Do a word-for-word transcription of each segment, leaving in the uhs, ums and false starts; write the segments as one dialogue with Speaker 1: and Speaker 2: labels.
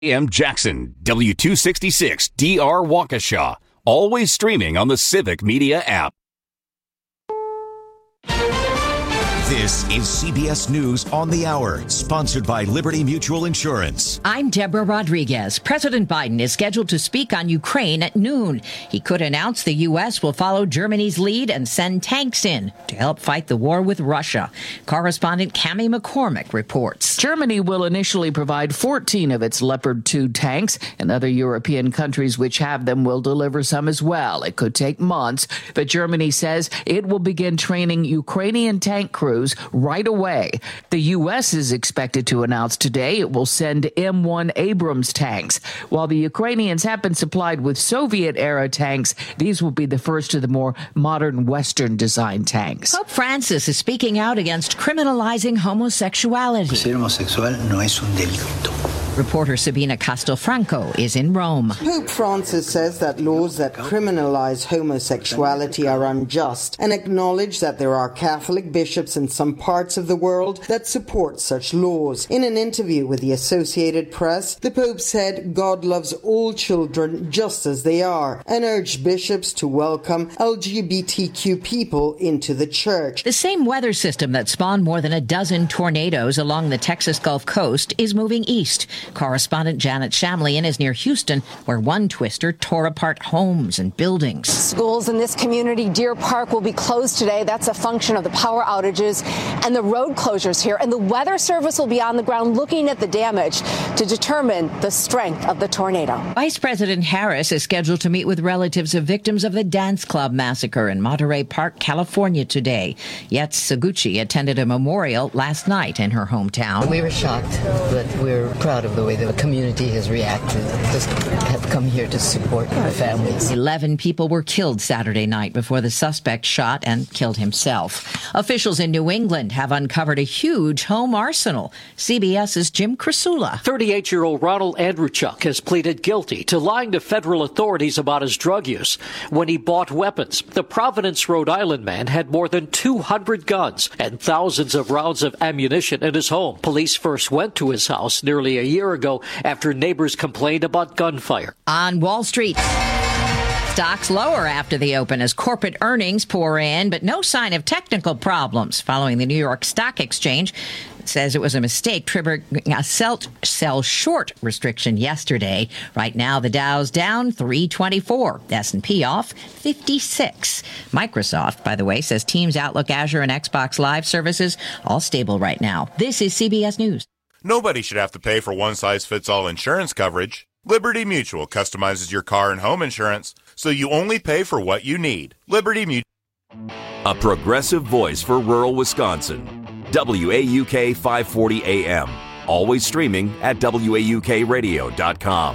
Speaker 1: A M Jackson, W two sixty-six D R Waukesha. Always streaming on the Civic Media app.
Speaker 2: This is C B S News on the Hour, sponsored by Liberty Mutual Insurance.
Speaker 3: I'm Deborah Rodriguez. President Biden is scheduled to speak on Ukraine at noon. He could announce the U S will follow Germany's lead and send tanks in to help fight the war with Russia. Correspondent Cammie McCormick reports.
Speaker 4: Germany will initially provide fourteen of its Leopard two tanks, and other European countries which have them will deliver some as well. It could take months, but Germany says it will begin training Ukrainian tank crews right away. The U S is expected to announce today it will send M one Abrams tanks. While the Ukrainians have been supplied with Soviet-era tanks, these will be the first of the more modern Western-designed tanks.
Speaker 3: Pope Francis is speaking out against criminalizing homosexuality.
Speaker 5: Ser homosexual no es un delito.
Speaker 3: Reporter Sabina Castelfranco is in Rome.
Speaker 6: Pope Francis says that laws that criminalize homosexuality are unjust and acknowledge that there are Catholic bishops in some parts of the world that support such laws. In an interview with the Associated Press, the Pope said God loves all children just as they are and urged bishops to welcome L G B T Q people into the church.
Speaker 3: The same weather system that spawned more than a dozen tornadoes along the Texas Gulf Coast is moving east. Correspondent Janet Shamlian is near Houston, where one twister tore apart homes and buildings.
Speaker 7: Schools in this community, Deer Park, will be closed today. That's a function of the power outages and the road closures here. And the Weather Service will be on the ground looking at the damage to determine the strength of the tornado.
Speaker 3: Vice President Harris is scheduled to meet with relatives of victims of the dance club massacre in Monterey Park, California today. Yet Saguchi attended a memorial last night in her hometown.
Speaker 8: We were shocked, but we're proud of the way the community has reacted. Just have come here to support the families.
Speaker 3: Eleven people were killed Saturday night before the suspect shot and killed himself. Officials in New England have uncovered a huge home arsenal. CBS's Jim Krasula.
Speaker 9: thirty-eight-year-old Ronald Andrewchuk has pleaded guilty to lying to federal authorities about his drug use when he bought weapons. The Providence, Rhode Island man had more than two hundred guns and thousands of rounds of ammunition in his home. Police first went to his house nearly a year ago after neighbors complained about gunfire.
Speaker 3: On Wall Street, stocks lower after the open as corporate earnings pour in, but no sign of technical problems following the New York Stock Exchange. It says it was a mistake triggering a sell, sell short restriction yesterday. Right now, the Dow's down three twenty-four, S and P off fifty-six. Microsoft, by the way, says Teams, Outlook, Azure, and Xbox Live services all stable right now. This is C B S News.
Speaker 10: Nobody should have to pay for one-size-fits-all insurance coverage. Liberty Mutual customizes your car and home insurance, so you only pay for what you need. Liberty Mutual.
Speaker 1: A progressive voice for rural Wisconsin. W A U K five forty A M. Always streaming at W A U K radio dot com.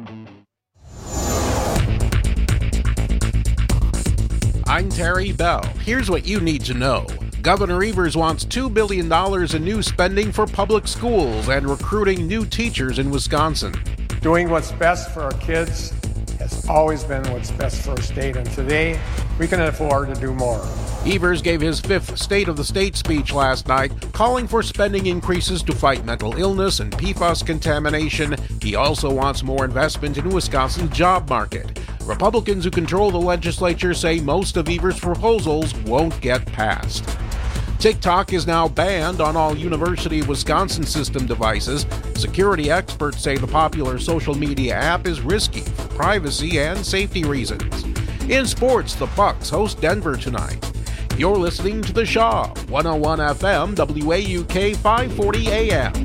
Speaker 11: I'm Terry Bell. Here's what you need to know. Governor Evers wants two billion dollars in new spending for public schools and recruiting new teachers in Wisconsin.
Speaker 12: Doing what's best for our kids has always been what's best for our state, and today we can afford to do more.
Speaker 11: Evers gave his fifth State of the State speech last night, calling for spending increases to fight mental illness and P FAS contamination. He also wants more investment in Wisconsin's job market. Republicans who control the legislature say most of Evers' proposals won't get passed. TikTok is now banned on all University of Wisconsin system devices. Security experts say the popular social media app is risky for privacy and safety reasons. In sports, the Bucks host Denver tonight. You're listening to The Shaw, one oh one F M, W A U K five forty A M.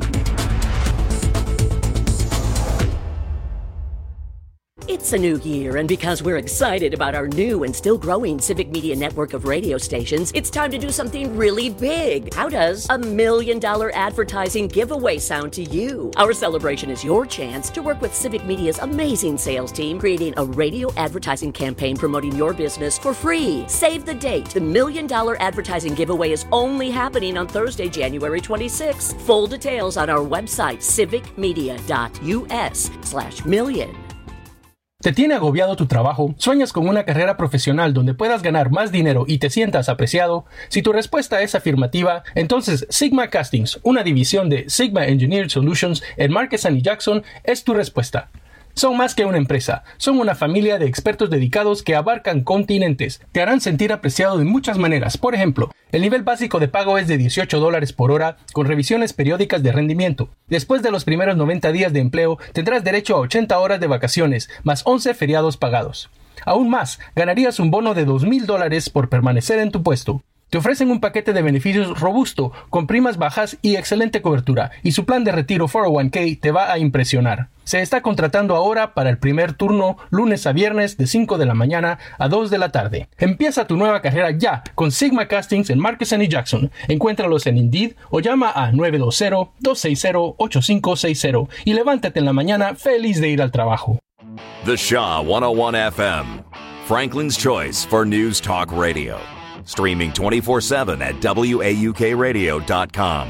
Speaker 13: It's a new year, and because we're excited about our new and still growing Civic Media network of radio stations, it's time to do something really big. How does a million dollar advertising giveaway sound to you? Our celebration is your chance to work with Civic Media's amazing sales team, creating a radio advertising campaign promoting your business for free. Save the date. The million dollar advertising giveaway is only happening on Thursday, January twenty-sixth. Full details on our website, civic media dot U S slash million.
Speaker 14: ¿Te tiene agobiado tu trabajo? ¿Sueñas con una carrera profesional donde puedas ganar más dinero y te sientas apreciado? Si tu respuesta es afirmativa, entonces Sigma Castings, una división de Sigma Engineered Solutions en Marquesan y Jackson, es tu respuesta. Son más que una empresa, son una familia de expertos dedicados que abarcan continentes. Te harán sentir apreciado de muchas maneras. Por ejemplo, el nivel básico de pago es de dieciocho dólares por hora con revisiones periódicas de rendimiento. Después de los primeros noventa días de empleo, tendrás derecho a ochenta horas de vacaciones, más once feriados pagados. Aún más, ganarías un bono de dos mil dólares por permanecer en tu puesto. Te ofrecen un paquete de beneficios robusto, con primas bajas y excelente cobertura, y su plan de retiro cuatro oh uno k te va a impresionar. Se está contratando ahora para el primer turno, lunes a viernes de cinco de la mañana a dos de la tarde. Empieza tu nueva carrera ya con Sigma Castings en Marquesan y Jackson. Encuéntralos en Indeed o llama a nueve dos cero, dos seis cero, ocho cinco seis cero y levántate en la mañana feliz de ir al trabajo.
Speaker 1: The Shaw one oh one F M, Franklin's choice for news talk radio. Streaming twenty-four seven at W A U K radio dot com.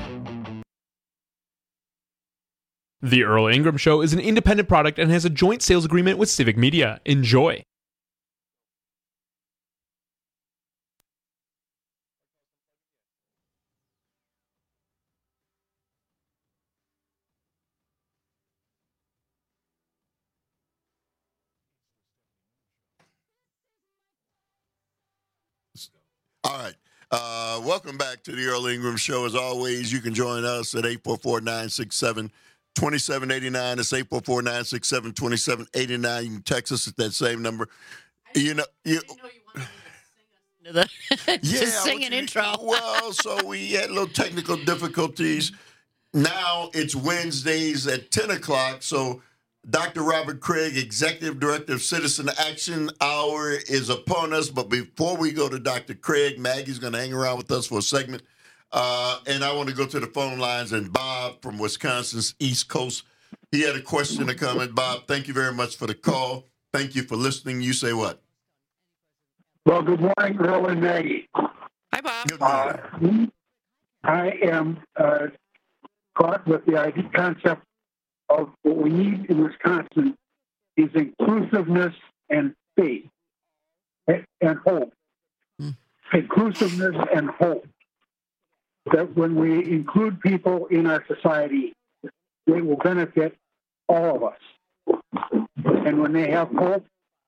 Speaker 15: The Earl Ingram Show is an independent product and has a joint sales agreement with Civic Media. Enjoy.
Speaker 16: All right. Uh, welcome back to the Earl Ingram Show. As always, you can join us at eight four four, nine six seven, two seven eight nine. It's eight four four, nine six seven, two seven eight nine. You can text us at that same number. You know, you,
Speaker 17: to, the, to
Speaker 16: yeah,
Speaker 17: sing an intro.
Speaker 16: Well, so we had little technical difficulties. Now it's Wednesdays at ten o'clock, so Doctor Robert Craig, Executive Director of Citizen Action Hour, is upon us. But before we go to Doctor Craig, Maggie's going to hang around with us for a segment. Uh, and I want to go to the phone lines. And Bob from Wisconsin's East Coast, he had a question or comment. Bob, thank you very much for the call. Thank you for listening. You say what?
Speaker 18: Well, good morning, Earl and Maggie.
Speaker 17: Hi, Bob.
Speaker 16: Good morning.
Speaker 18: Uh, I am uh, caught with the idea, concept of what we need in Wisconsin is inclusiveness and faith and hope. Mm. Inclusiveness and hope. That when we include people in our society, they will benefit all of us. And when they have hope,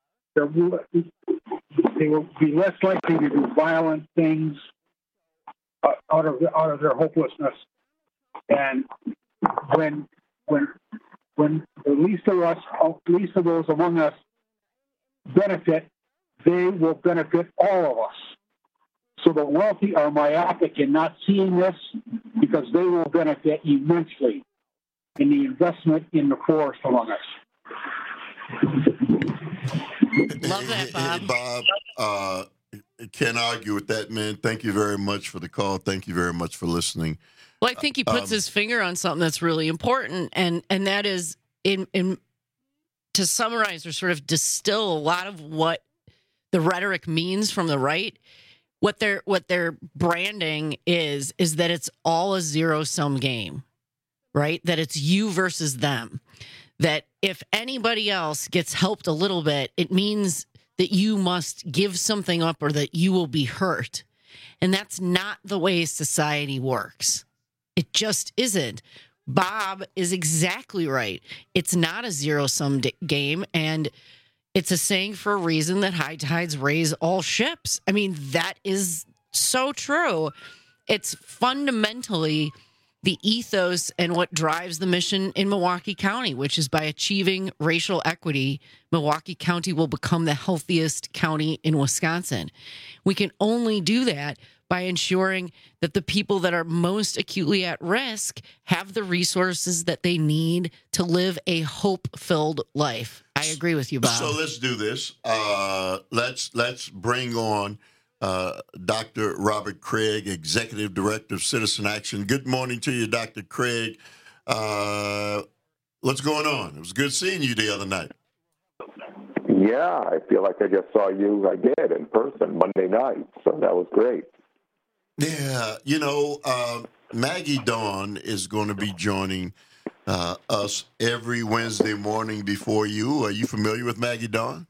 Speaker 18: they will be less likely to do violent things out of out of their hopelessness. And when When, when the least of us, least of those among us benefit, they will benefit all of us. So the wealthy are myopic in not seeing this because they will benefit immensely in the investment in the poorest among us.
Speaker 17: Love that, Bob.
Speaker 16: Bob, uh, can't argue with that, man. Thank you very much for the call. Thank you very much for listening.
Speaker 17: Well, I think he puts um, his finger on something that's really important, and and that is in in to summarize or sort of distill a lot of what the rhetoric means from the right. What they're what they're branding is is that it's all a zero sum game, right? That it's you versus them. That if anybody else gets helped a little bit, it means that you must give something up or that you will be hurt, and that's not the way society works. It just isn't. Bob is exactly right. It's not a zero-sum d- game, and it's a saying for a reason that high tides raise all ships. I mean, that is so true. It's fundamentally the ethos and what drives the mission in Milwaukee County, which is by achieving racial equity, Milwaukee County will become the healthiest county in Wisconsin. We can only do that by ensuring that the people that are most acutely at risk have the resources that they need to live a hope-filled life. I agree with you, Bob.
Speaker 16: So let's do this. Uh, let's let's bring on uh, Doctor Robert Craig, Executive Director of Citizen Action. Good morning to you, Doctor Craig. Uh, what's going on? It was good seeing you the other night.
Speaker 19: Yeah, I feel like I just saw you, I did, in person Monday night, so that was great.
Speaker 16: Yeah, you know, uh, Maggie Dawn is going to be joining uh, us every Wednesday morning before you. Are you familiar with Maggie Dawn?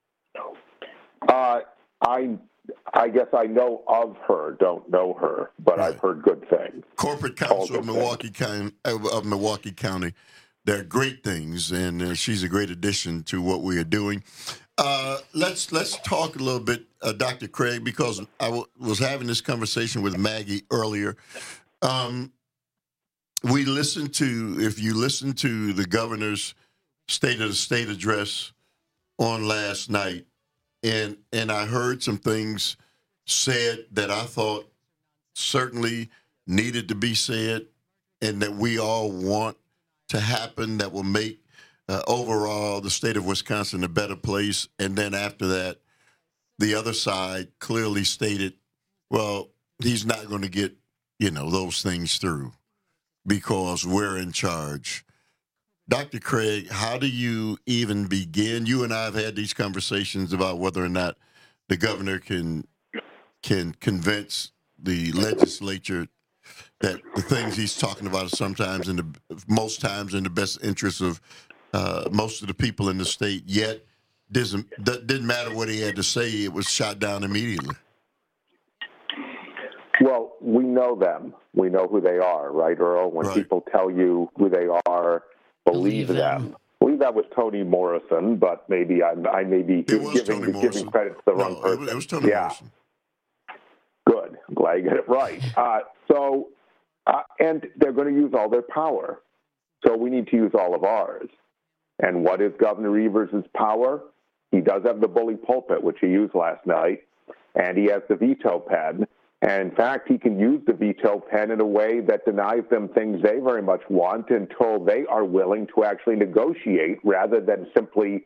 Speaker 19: Uh, I I guess I know of her, don't know her, but right. I've heard good things.
Speaker 16: Corporate Counsel of Milwaukee County, of Milwaukee County. They're great things, and uh, she's a great addition to what we are doing. Uh, let's let's talk a little bit, uh, Doctor Craig, because I w- was having this conversation with Maggie earlier. Um, we listened to, if you listen to the governor's State of the State address on last night, and and I heard some things said that I thought certainly needed to be said, and that we all want to happen, that will make uh, overall the state of Wisconsin a better place. And then after that, the other side clearly stated, well, he's not going to get, you know, those things through because we're in charge. Doctor Craig, how do you even begin? You and I have had these conversations about whether or not the governor can can convince the legislature that the things he's talking about are sometimes in the most times in the best interest of uh, most of the people in the state. Yet, doesn't didn't matter what he had to say; it was shot down immediately.
Speaker 19: Well, we know them. We know who they are, right, Earl? When right. people tell you who they are, believe, believe them. them. I believe that was Toni Morrison, but maybe I, I may be giving, giving credit to the
Speaker 16: no,
Speaker 19: wrong person.
Speaker 16: It was, it was Toni
Speaker 19: yeah.
Speaker 16: Morrison.
Speaker 19: Good. I'm glad I get it right. Uh, so, uh, and they're going to use all their power. So we need to use all of ours. And what is Governor Evers' power? He does have the bully pulpit, which he used last night, and he has the veto pen. And in fact, he can use the veto pen in a way that denies them things they very much want until they are willing to actually negotiate rather than simply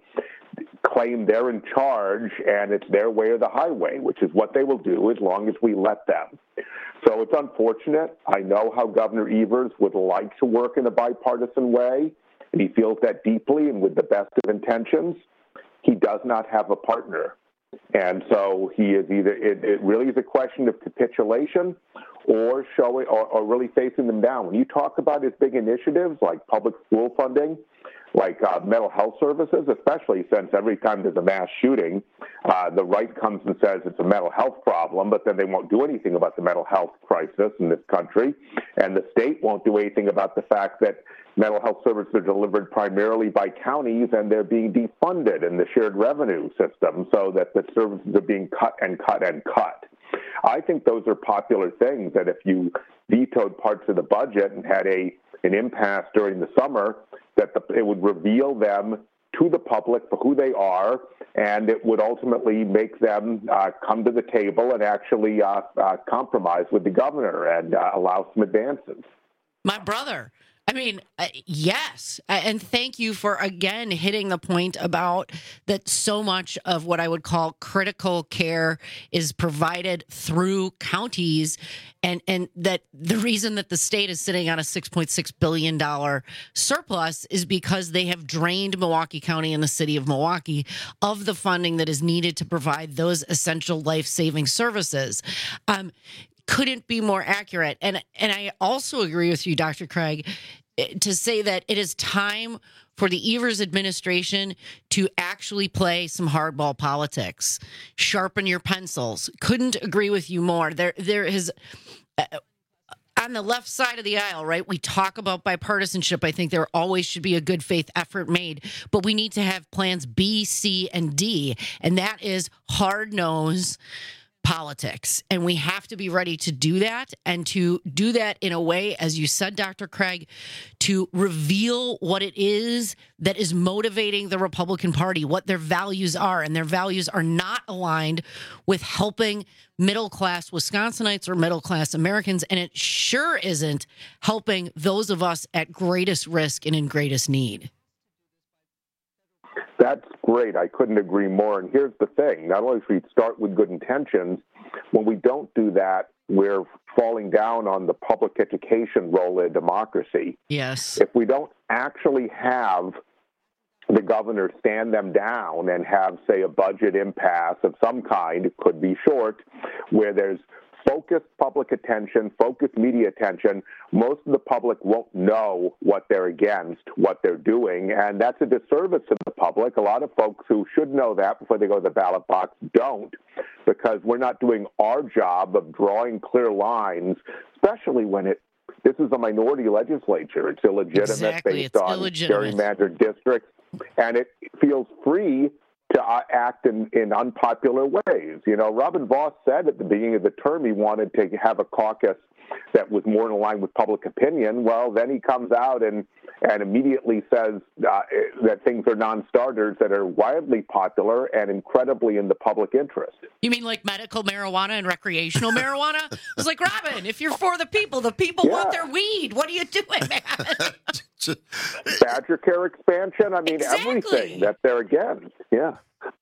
Speaker 19: claim they're in charge and it's their way or the highway, which is what they will do as long as we let them. So it's unfortunate. I know how Governor Evers would like to work in a bipartisan way, and he feels that deeply and with the best of intentions. He does not have a partner. And so he is either, it, it really is a question of capitulation or showing, or, or really facing them down. When you talk about his big initiatives like public school funding, like uh, mental health services, especially since every time there's a mass shooting, uh, the right comes and says it's a mental health problem, but then they won't do anything about the mental health crisis in this country. And the state won't do anything about the fact that mental health services are delivered primarily by counties and they're being defunded in the shared revenue system so that the services are being cut and cut and cut. I think those are popular things that if you vetoed parts of the budget and had a an impasse during the summer, that the, it would reveal them to the public for who they are, and it would ultimately make them uh, come to the table and actually uh, uh, compromise with the governor and uh, allow some advances.
Speaker 17: My brother. I mean, uh, yes. And thank you for, again, hitting the point about that so much of what I would call critical care is provided through counties, and, and that the reason that the state is sitting on a six point six billion dollars surplus is because they have drained Milwaukee County and the city of Milwaukee of the funding that is needed to provide those essential life-saving services. Um couldn't be more accurate. And and I also agree with you, Doctor Craig, to say that it is time for the Evers administration to actually play some hardball politics. Sharpen your pencils. Couldn't agree with you more. There, there is... Uh, on the left side of the aisle, right, we talk about bipartisanship. I think there always should be a good faith effort made, but we need to have plans B, C, and D, and that is hard-nosed politics. And we have to be ready to do that, and to do that in a way, as you said, Doctor Craig, to reveal what it is that is motivating the Republican Party, what their values are. And their values are not aligned with helping middle-class Wisconsinites or middle-class Americans, and it sure isn't helping those of us at greatest risk and in greatest need.
Speaker 19: That's great. I couldn't agree more. And here's the thing. Not only should we start with good intentions, when we don't do that, we're falling down on the public education role in democracy.
Speaker 17: Yes.
Speaker 19: If we don't actually have the governor stand them down and have, say, a budget impasse of some kind, it could be short, where there's focused public attention, focused media attention, most of the public won't know what they're against, what they're doing, and that's a disservice to the public. A lot of folks who should know that before they go to the ballot box don't, because we're not doing our job of drawing clear lines, especially when it this is a minority legislature. It's illegitimate
Speaker 17: Exactly.
Speaker 19: based
Speaker 17: It's
Speaker 19: on
Speaker 17: illegitimate.
Speaker 19: gerrymandered districts, and it feels free to uh, act in, in unpopular ways. You know, Robin Vos said at the beginning of the term he wanted to have a caucus that was more in line with public opinion. Well, then he comes out and, and immediately says uh, that things are non-starters that are wildly popular and incredibly in the public interest.
Speaker 17: You mean like medical marijuana and recreational marijuana? I was like, Robin, if you're for the people, the people
Speaker 19: Yeah.
Speaker 17: want their weed. What are you doing, man?
Speaker 19: Badger care expansion, I mean,
Speaker 17: Exactly.
Speaker 19: everything that they're against. Yeah.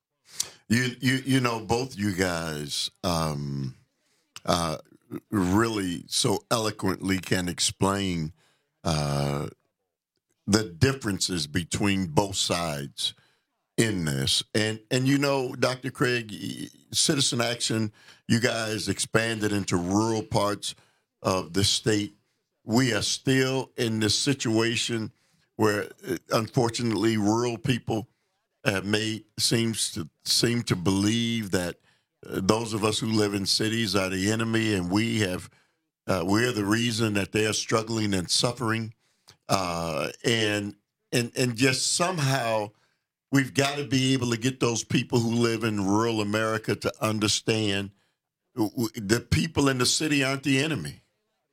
Speaker 16: You you you know, both you guys um, uh, really so eloquently can explain uh, the differences between both sides in this. And and you know, Doctor Craig, Citizen Action, you guys expanded into rural parts of the state. We are still in this situation where, unfortunately, rural people have made seems to seem to believe that uh, those of us who live in cities are the enemy, and we have uh, we're the reason that they are struggling and suffering, uh, and and and just somehow we've got to be able to get those people who live in rural America to understand the people in the city aren't the enemy.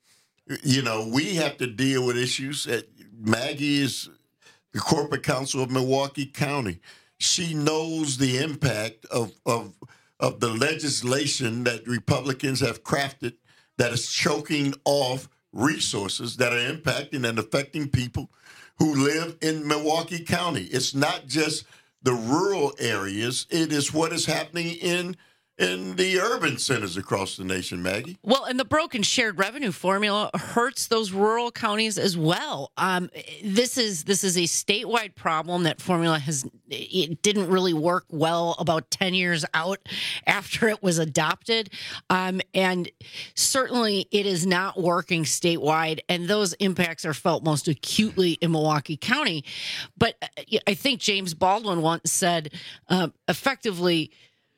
Speaker 16: You know, we have to deal with issues. Maggie is the corporate counsel of Milwaukee County. She knows the impact of, of, of the legislation that Republicans have crafted that is choking off resources that are impacting and affecting people who live in Milwaukee County. It's not just the rural areas. It is what is happening in in the urban centers across the nation, Maggie.
Speaker 17: Well, and the broken shared revenue formula hurts those rural counties as well. Um, this is this is a statewide problem. That formula has it didn't really work well about ten years out after it was adopted, um, and certainly it is not working statewide. And those impacts are felt most acutely in Milwaukee County. But I think James Baldwin once said, uh, effectively.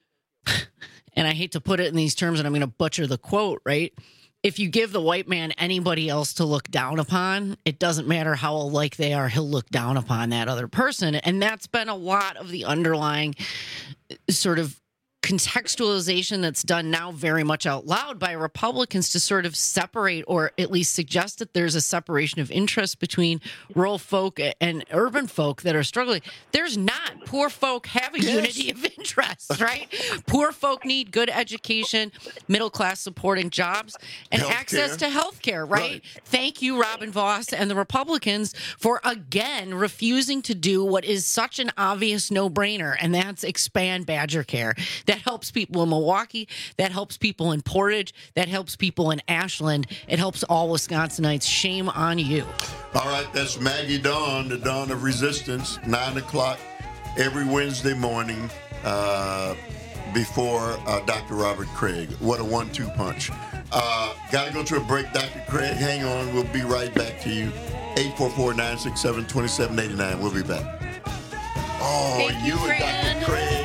Speaker 17: And I hate to put it in these terms, and I'm going to butcher the quote, right? If you give the white man anybody else to look down upon, it doesn't matter how alike they are, he'll look down upon that other person. And that's been a lot of the underlying sort of contextualization that's done now very much out loud by Republicans to sort of separate, or at least suggest that there's a separation of interest between rural folk and urban folk that are struggling. There's not. Poor folk have a yes. unity of interest, right? Poor folk need good education, middle class supporting jobs, and health access care. to health care, right? right? Thank you, Robin Vos and the Republicans, for again refusing to do what is such an obvious no-brainer, and that's expand Badger Care. That helps people in Milwaukee. That helps people in Portage. That helps people in Ashland. It helps all Wisconsinites. Shame on you.
Speaker 16: All right, that's Maggie Dawn, the Dawn of Resistance, nine o'clock every Wednesday morning uh, before uh, Doctor Robert Craig. What a one two punch. Uh, Got to go to a break, Doctor Craig. Hang on. We'll be right back to you. eight four four, nine six seven, two seven eight nine. We'll be back. Oh,
Speaker 17: Thank
Speaker 16: you,
Speaker 17: you
Speaker 16: and Doctor Craig.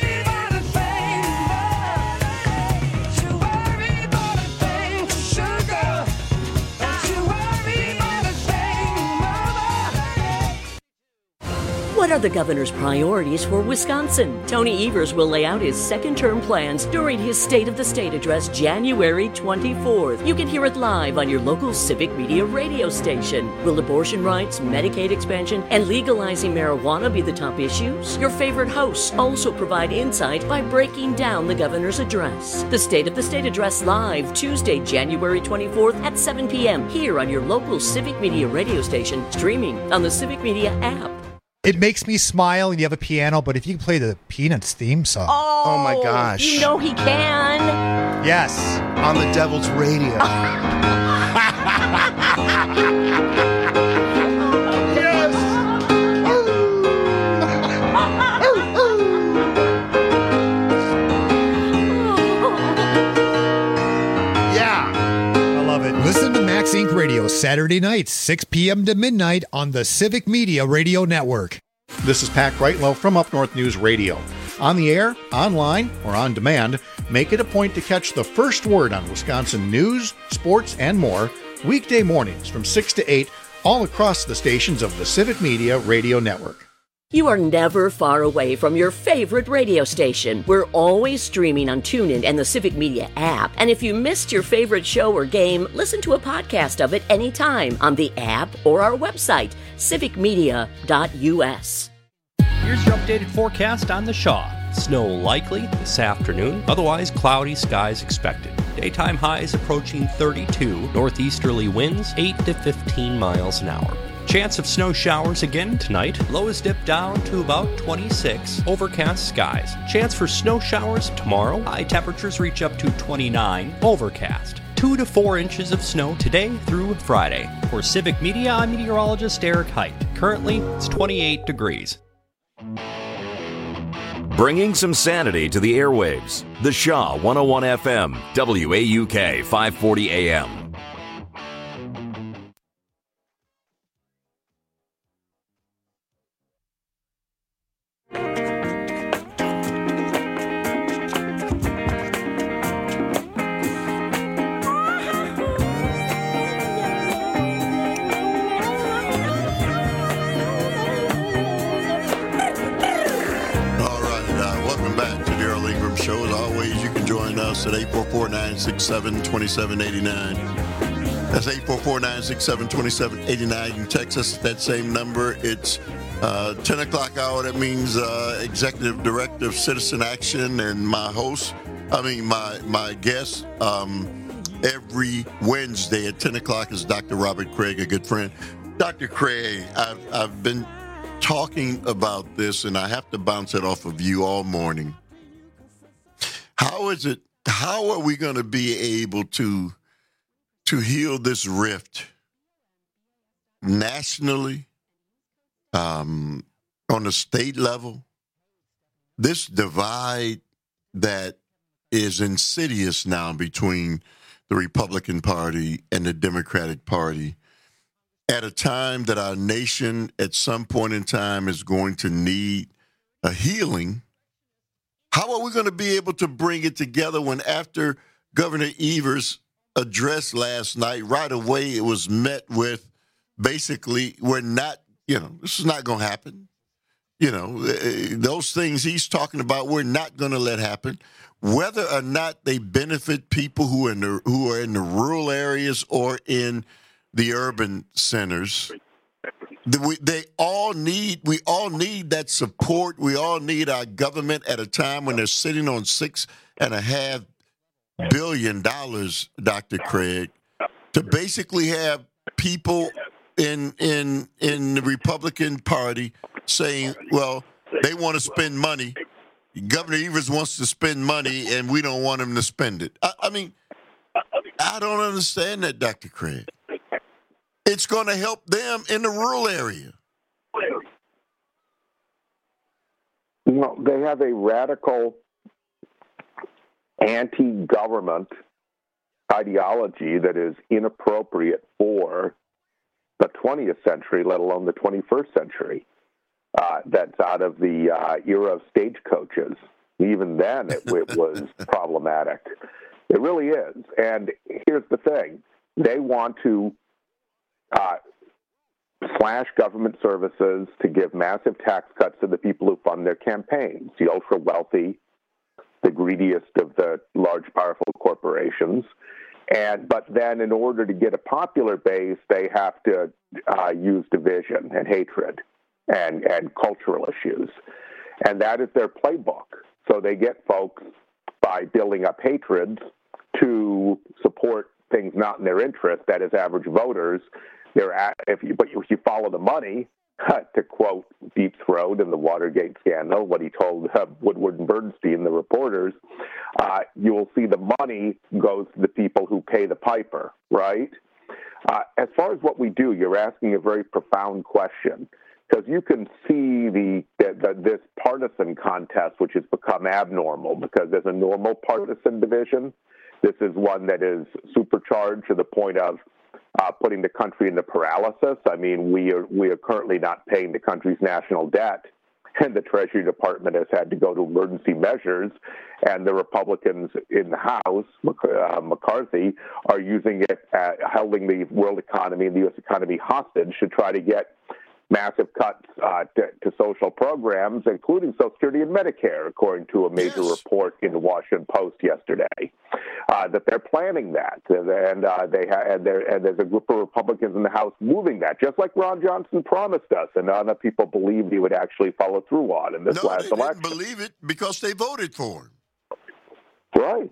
Speaker 20: Sugar
Speaker 13: What are the governor's priorities for Wisconsin? Tony Evers will lay out his second-term plans during his State of the State address January twenty-fourth. You can hear it live on your local Civic Media radio station. Will abortion rights, Medicaid expansion, and legalizing marijuana be the top issues? Your favorite hosts also provide insight by breaking down the governor's address. The State of the State address live Tuesday, January twenty-fourth at seven p.m. here on your local Civic Media radio station, streaming on the Civic Media app.
Speaker 20: It makes me smile and you have a piano, but if you play the Peanuts theme song.
Speaker 13: Oh,
Speaker 21: oh my gosh.
Speaker 13: You know he can.
Speaker 20: Yes.
Speaker 21: On the Devil's Radio.
Speaker 20: Yes. Yeah. I love it. Listen to Max Incorporated. Radio Saturday nights, six p.m. to midnight on the Civic Media Radio Network.
Speaker 22: This is Pat Greitlow from Up North News Radio. On the air, online, or on demand, make it a point to catch the first word on Wisconsin news, sports, and more weekday mornings from six to eight all across the stations of the Civic Media Radio Network.
Speaker 13: You are never far away from your favorite radio station. We're always streaming on TuneIn and the Civic Media app. And if you missed your favorite show or game, listen to a podcast of it anytime on the app or our website, civic media dot u s.
Speaker 23: Here's your updated forecast on the Shaw. Snow likely this afternoon, otherwise cloudy skies expected. Daytime highs approaching thirty-two, northeasterly winds eight to fifteen miles an hour. Chance of snow showers again tonight. Lows dip down to about twenty-six. Overcast skies. Chance for snow showers tomorrow. High temperatures reach up to twenty-nine. Overcast. Two to four inches of snow today through Friday. For Civic Media, I'm meteorologist Eric Height. Currently, it's twenty-eight degrees.
Speaker 1: Bringing some sanity to the airwaves. The Shaw one oh one F M, W A U K five forty A M.
Speaker 16: At eight four four, nine six seven, two seven eight nine. That's eight four four, nine six seven, two seven eight nine. You can text us at that same number. It's uh, ten o'clock hour. That means uh, Executive Director of Citizen Action and my host, I mean, my, my guest um, every Wednesday at ten o'clock is Doctor Robert Craig, a good friend. Doctor Craig, I've, I've been talking about this, and I have to bounce it off of you all morning. How is it? How are we going to be able to to heal this rift nationally, um, on the state level? This divide that is insidious now between the Republican Party and the Democratic Party at a time that our nation at some point in time is going to need a healing. How are we going to be able to bring it together when after Governor Evers' address last night, right away it was met with basically, we're not, you know, this is not going to happen. You know, those things he's talking about, we're not going to let happen. Whether or not they benefit people who are in the, who are in the rural areas or in the urban centers, We, they all need, we all need that support. We all need our government at a time when they're sitting on six and a half billion dollars, Doctor Craig, to basically have people in in in the Republican Party saying, well, they want to spend money. Governor Evers wants to spend money, and we don't want him to spend it. I, I mean, I don't understand that, Doctor Craig. It's going to help them in the rural area.
Speaker 19: Well, they have a radical anti-government ideology that is inappropriate for the twentieth century, let alone the twenty-first century. Uh, that's out of the uh, era of stagecoaches. Even then, it, it was problematic. It really is. And here's the thing. They want to Uh, slash government services, to give massive tax cuts to the people who fund their campaigns, the ultra-wealthy, the greediest of the large, powerful corporations. And but then in order to get a popular base, they have to uh, use division and hatred and, and cultural issues. And that is their playbook. So they get folks by building up hatreds to support things not in their interest, that is average voters. They're at, if you, but if you follow the money, to quote Deep Throat in the Watergate scandal, what he told uh, Woodward and Bernstein, the reporters, uh, you will see the money goes to the people who pay the piper, right? Uh, as far as what we do, you're asking a very profound question, because you can see the, the, the this partisan contest, which has become abnormal, because there's a normal partisan division. This is one that is supercharged to the point of Uh, putting the country into paralysis. I mean, we are we are currently not paying the country's national debt, and the Treasury Department has had to go to emergency measures, and the Republicans in the House, uh, McCarthy, are using it, uh, holding the world economy and the U S economy hostage to try to get massive cuts uh, to, to social programs, including Social Security and Medicare, according to a major yes. report in the Washington Post yesterday, uh, that they're planning that. And, uh, they ha- and, and there's a group of Republicans in the House moving that, just like Ron Johnson promised us, and none of people believed he would actually follow through on in this
Speaker 16: no,
Speaker 19: last
Speaker 16: they
Speaker 19: election.
Speaker 16: Didn't believe it because they voted for him.
Speaker 19: Right.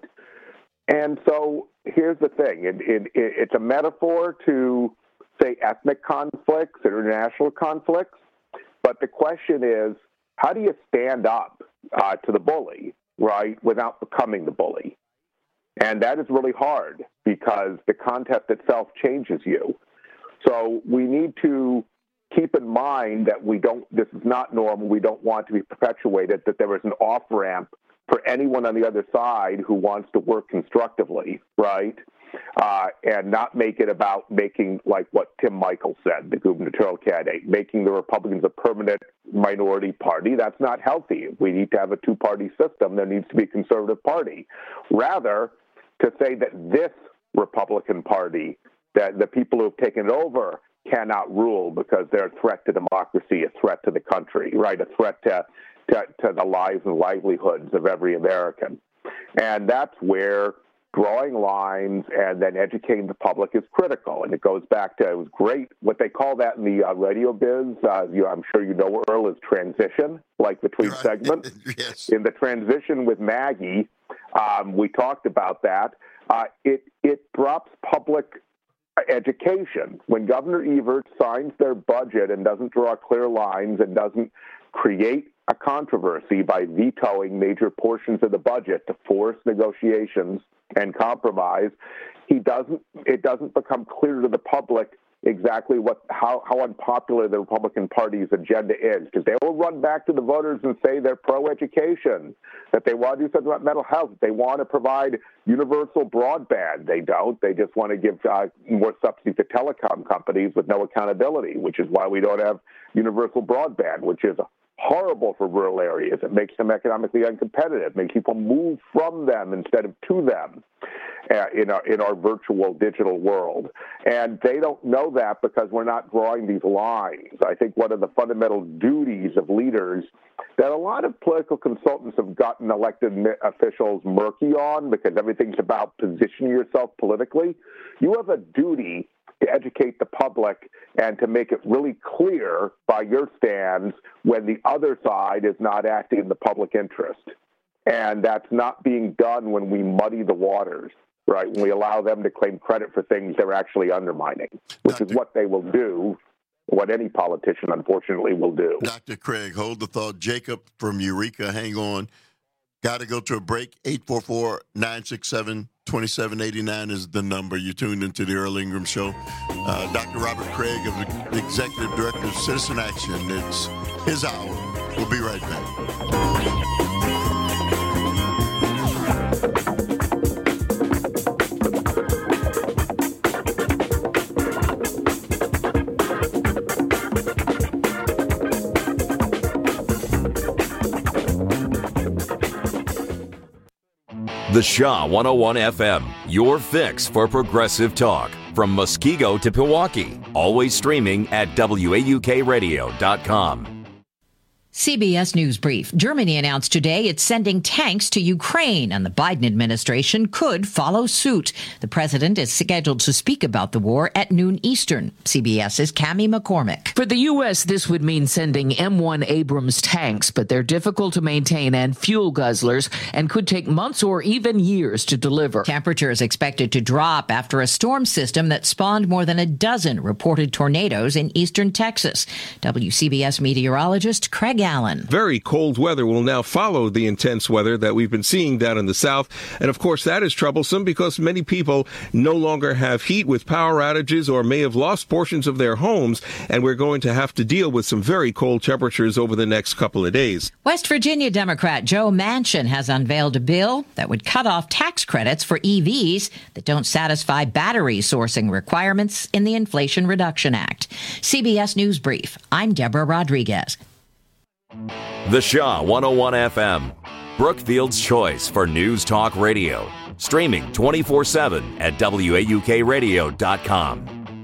Speaker 19: And so here's the thing. It, it, it, it's a metaphor to, say, ethnic conflicts, international conflicts. But the question is, how do you stand up uh, to the bully, right, without becoming the bully? And that is really hard because the contest itself changes you. So we need to keep in mind that we don't, this is not normal, we don't want to be perpetuated, that there is an off-ramp for anyone on the other side who wants to work constructively, right? Uh, and not make it about making, like what Tim Michael said, the gubernatorial candidate, making the Republicans a permanent minority party. That's not healthy. We need to have a two-party system. There needs to be a conservative party. Rather, to say that this Republican Party, that the people who have taken it over, cannot rule because they're a threat to democracy, a threat to the country, right? A threat to, to, to the lives and livelihoods of every American. And that's where drawing lines and then educating the public is critical. And it goes back to, it was great, what they call that in the uh, radio biz, uh, you, I'm sure you know, Earl, is transition, like between right. segments.
Speaker 16: Yes.
Speaker 19: In the transition with Maggie, um, we talked about that. Uh, it, it drops public education. When Governor Evers signs their budget and doesn't draw clear lines and doesn't create a controversy by vetoing major portions of the budget to force negotiations and compromise, he doesn't. It doesn't become clear to the public exactly what how, how unpopular the Republican Party's agenda is, because they will run back to the voters and say they're pro-education, that they want to do something about mental health, they want to provide universal broadband. They don't. They just want to give uh, more subsidies to telecom companies with no accountability, which is why we don't have universal broadband, which is horrible for rural areas. It makes them economically uncompetitive, makes people move from them instead of to them uh, in our in our virtual digital world. And they don't know that because we're not drawing these lines. I think one of the fundamental duties of leaders that a lot of political consultants have gotten elected officials murky on, because everything's about positioning yourself politically, you have a duty to educate the public and to make it really clear by your stands when the other side is not acting in the public interest. And that's not being done when we muddy the waters, right? When we allow them to claim credit for things they're actually undermining, which is what they will do, what any politician, unfortunately, will do.
Speaker 16: Doctor Craig, hold the thought. Jacob from Eureka, hang on. Got to go to a break. eight four four, nine six seven, two seven eight nine is the number. You're tuned into the Earl Ingram Show. Uh, Doctor Robert Craig, of the Executive Director of Citizen Action. It's his hour. We'll be right back.
Speaker 1: The Shaw one oh one F M, your fix for progressive talk. from Muskego to Pewaukee. Always streaming at W A U K radio dot com.
Speaker 3: C B S News Brief. Germany announced today it's sending tanks to Ukraine, and the Biden administration could follow suit. The president is scheduled to speak about the war at noon Eastern. CBS's Cammie McCormick.
Speaker 2: For the U S, this would mean sending M one Abrams tanks, but they're difficult to maintain and fuel guzzlers and could take months or even years to deliver.
Speaker 3: Temperature is expected to drop after a storm system that spawned more than a dozen reported tornadoes in eastern Texas. W C B S meteorologist Craig Allen.
Speaker 4: Very cold weather will now follow the intense weather that we've been seeing down in the south. And of course, that is troublesome because many people no longer have heat with power outages or may have lost portions of their homes. And we're going to have to deal with some very cold temperatures over the next couple of days.
Speaker 3: West Virginia Democrat Joe Manchin has unveiled a bill that would cut off tax credits for E Vs that don't satisfy battery sourcing requirements in the Inflation Reduction Act. C B S News Brief. I'm Deborah Rodriguez.
Speaker 1: The Shaw one oh one F M, Brookfield's choice for News Talk Radio. Streaming twenty-four seven at W A U K radio dot com.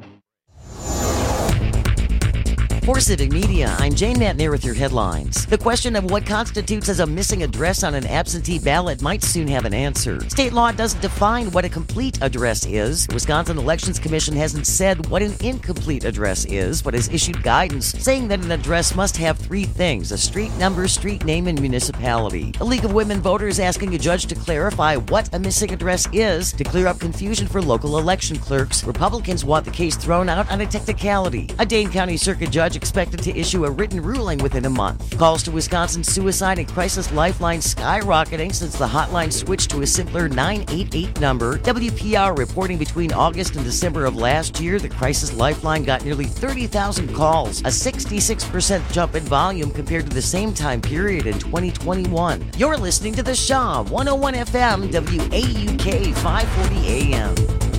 Speaker 5: For Civic Media, I'm Jane Matnier with your headlines. The question of what constitutes as a missing address on an absentee ballot might soon have an answer. State law doesn't define what a complete address is. The Wisconsin Elections Commission hasn't said what an incomplete address is, but has issued guidance saying that an address must have three things: a street number, street name, and municipality. A League of Women Voters asking a judge to clarify what a missing address is to clear up confusion for local election clerks. Republicans want the case thrown out on a technicality. A Dane County Circuit Judge expected to issue a written ruling within a month. Calls to Wisconsin Suicide and Crisis Lifeline skyrocketing since the hotline switched to a simpler nine eight eight number. W P R reporting between August and December of last year, the Crisis Lifeline got nearly thirty thousand calls, a sixty-six percent jump in volume compared to the same time period in twenty twenty-one. You're listening to The Shaw, one oh one F M, W A U K, five forty A M.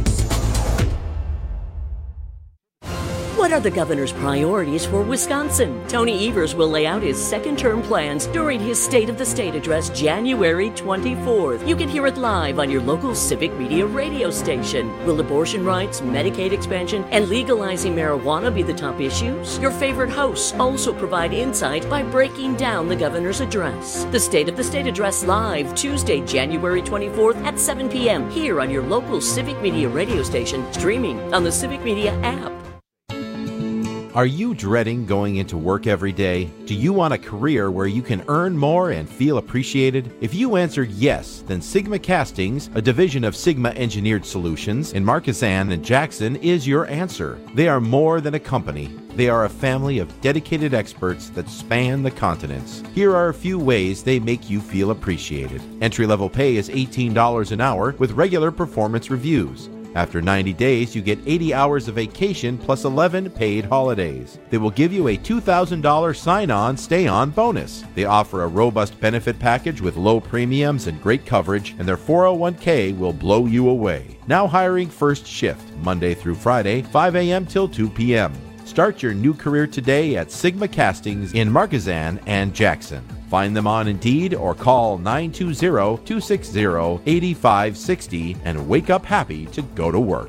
Speaker 13: What are the governor's priorities for Wisconsin? Tony Evers will lay out his second-term plans during his State of the State address January twenty-fourth. You can hear it live on your local Civic Media radio station. Will abortion rights, Medicaid expansion, and legalizing marijuana be the top issues? Your favorite hosts also provide insight by breaking down the governor's address. The State of the State address live Tuesday, January twenty-fourth at seven p.m. here on your local Civic Media radio station, streaming on the Civic Media app.
Speaker 24: Are you dreading going into work every day? Do you want a career where you can earn more and feel appreciated? If you answered yes, then Sigma Castings, a division of Sigma Engineered Solutions in Markesan and Jackson, is your answer. They are more than a company. They are a family of dedicated experts that span the continents. Here are a few ways they make you feel appreciated. Entry-level pay is eighteen dollars an hour with regular performance reviews. After ninety days, you get eighty hours of vacation plus eleven paid holidays. They will give you a two thousand dollars sign-on, stay-on bonus. They offer a robust benefit package with low premiums and great coverage, and their four oh one k will blow you away. Now hiring first shift, Monday through Friday, five a.m. till two p.m. Start your new career today at Sigma Castings in Markesan and Jackson. Find them on Indeed or call nine two zero, two six zero, eight five six zero and wake up happy to go to work.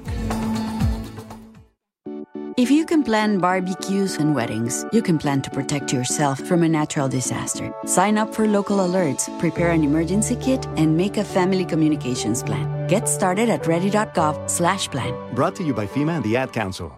Speaker 25: If you can plan barbecues and weddings, you can plan to protect yourself from a natural disaster. Sign up for local alerts, prepare an emergency kit, and make a family communications plan. Get started at ready.gov slash plan.
Speaker 26: Brought to you by FEMA and the Ad Council.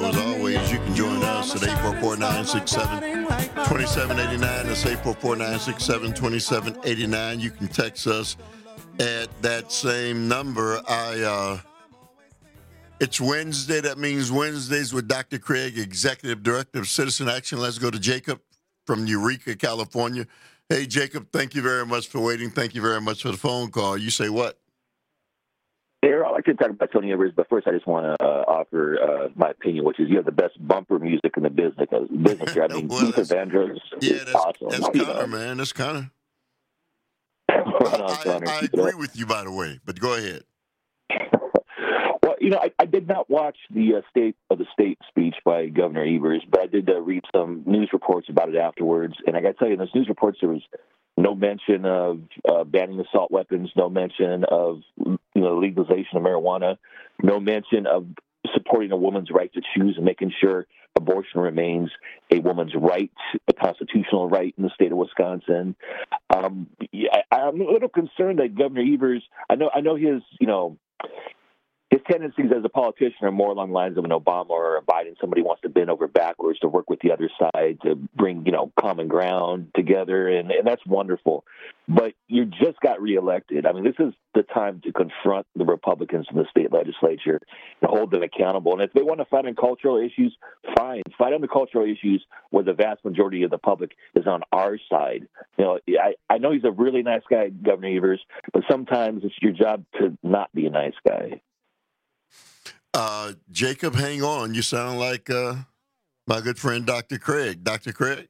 Speaker 16: as always, you can join us at eight four four, nine six seven, two seven eight nine. That's eight four four, nine six seven, two seven eight nine. You can text us at that same number. I uh, It's Wednesday. That means Wednesdays with Doctor Craig, Executive Director of Citizen Action. Let's go to Jacob from Eureka, California. Hey, Jacob, thank you very much for waiting. Thank you very much for the phone call. You say what?
Speaker 6: Here, I'd like to talk about Tony Evers, but first I just want to uh, offer uh, my opinion, which is you have the best bumper music in the business. business here. I mean,
Speaker 16: well,
Speaker 6: Luther Vandross
Speaker 16: yeah,
Speaker 6: is
Speaker 16: that's,
Speaker 6: awesome.
Speaker 16: That's Connor, man. That's Connor. I, I, I agree with you, by the way, but go ahead.
Speaker 6: Well, you know, I, I did not watch the uh, State of the State speech by Governor Evers, but I did uh, read some news reports about it afterwards. And I got to tell you, in those news reports, there was no mention of uh, banning assault weapons, no mention of you know legalization of marijuana, no mention of supporting a woman's right to choose and making sure abortion remains a woman's right, a constitutional right in the state of Wisconsin. Um, yeah, I, I'm a little concerned that Governor Evers, I know, I know his, you know, his tendencies as a politician are more along the lines of an Obama or a Biden. Somebody wants to bend over backwards to work with the other side to bring, you know, common ground together, and, and that's wonderful. But you just got reelected. I mean, this is the time to confront the Republicans in the state legislature and hold them accountable. And if they want to fight on cultural issues, fine. Fight on the cultural issues where the vast majority of the public is on our side. You know, I, I know he's a really nice guy, Governor Evers, but sometimes it's your job to not be a nice guy.
Speaker 16: Uh, Jacob, hang on. You sound like uh, my good friend Doctor Craig. Doctor Craig?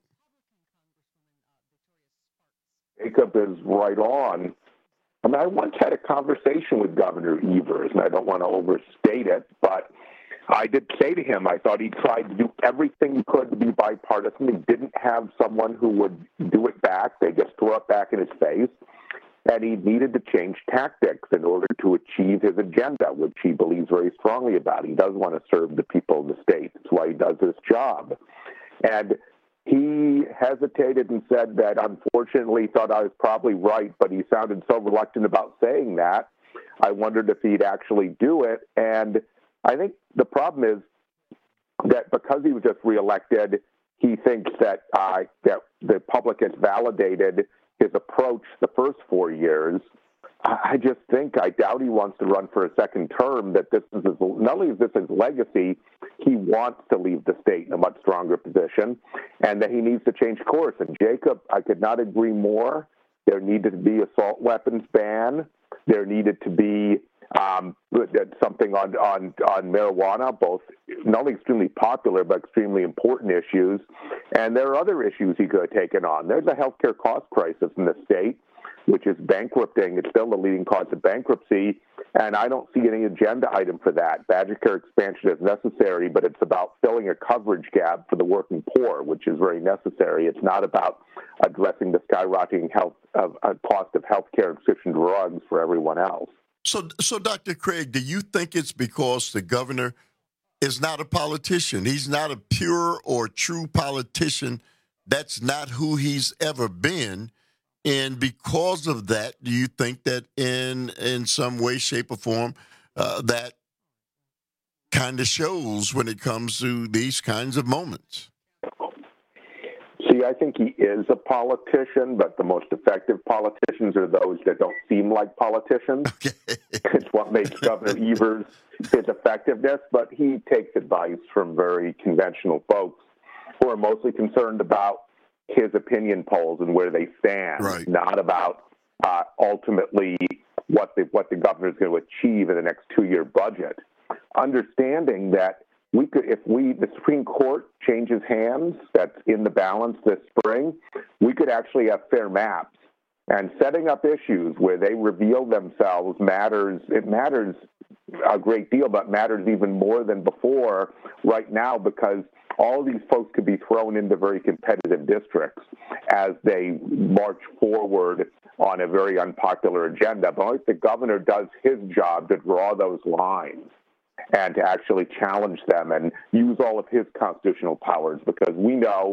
Speaker 19: Jacob is right on. I mean, I once had a conversation with Governor Evers, and I don't want to overstate it, but I did say to him I thought he tried to do everything he could to be bipartisan. He didn't have someone who would do it back. They just threw it back in his face. And he needed to change tactics in order to achieve his agenda, which he believes very strongly about. He does want to serve the people of the state. That's why he does his job. And he hesitated and said that, unfortunately, he thought I was probably right, but he sounded so reluctant about saying that. I wondered if he'd actually do it. And I think the problem is that because he was just reelected, he thinks that, uh, that the public has validated his approach the first four years. I just think, I doubt he wants to run for a second term, that this is, his, not only is this his legacy, he wants to leave the state in a much stronger position, and that he needs to change course. And Jacob, I could not agree more. There needed to be assault weapons ban. There needed to be um, something on, on, on marijuana, both not only extremely popular, but extremely important issues. And there are other issues he could have taken on. There's a healthcare cost crisis in the state, which is bankrupting. It's still the leading cause of bankruptcy, and I don't see any agenda item for that. Badger Care expansion is necessary, but it's about filling a coverage gap for the working poor, which is very necessary. It's not about addressing the skyrocketing health of, uh, cost of health care and prescription drugs for everyone else.
Speaker 16: So, so Doctor Craig, do you think it's because the governor is not a politician? He's not a pure or true politician. That's not who he's ever been. And because of that, do you think that in in some way, shape, or form, uh, that kind of shows when it comes to these kinds of moments?
Speaker 19: See, I think he is a politician, but the most effective politicians are those that don't seem like politicians. Okay. It's what makes Governor Evers his effectiveness, but he takes advice from very conventional folks who are mostly concerned about his opinion polls and where they stand, right. Not about uh, ultimately what the what the governor is going to achieve in the next two-year budget. Understanding that we could, if we the Supreme Court changes hands, that's in the balance this spring, we could actually have fair maps. And setting up issues where they reveal themselves matters. It matters a great deal, but matters even more than before right now because all these folks could be thrown into very competitive districts as they march forward on a very unpopular agenda. But I think the governor does his job to draw those lines and to actually challenge them and use all of his constitutional powers because we know